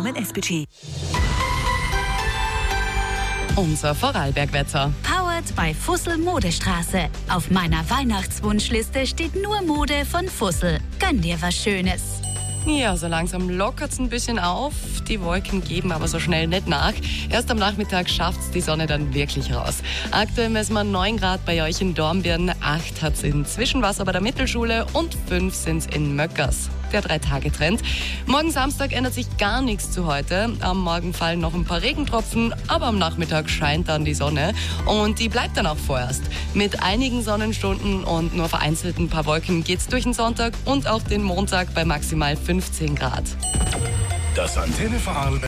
Rahmen S-Budget. Unser Vorarlberg-Wetter. Powered by Fussel Modestraße. Auf meiner Weihnachtswunschliste steht nur Mode von Fussel. Gönn dir was Schönes. Ja, so langsam lockert es ein bisschen auf. Die Wolken geben aber so schnell nicht nach. Erst am Nachmittag schafft's die Sonne dann wirklich raus. Aktuell messen wir 9 Grad bei euch in Dornbirn, 8 hat's in Zwischenwasser bei der Mittelschule und 5 sind's in Möckers. Der 3-Tage-Trend. Morgen Samstag ändert sich gar nichts zu heute. Am Morgen fallen noch ein paar Regentropfen, aber am Nachmittag scheint dann die Sonne und die bleibt dann auch vorerst. Mit einigen Sonnenstunden und nur vereinzelten paar Wolken geht's durch den Sonntag und auch den Montag bei maximal 15 Grad. Das Antenne Vorarlberg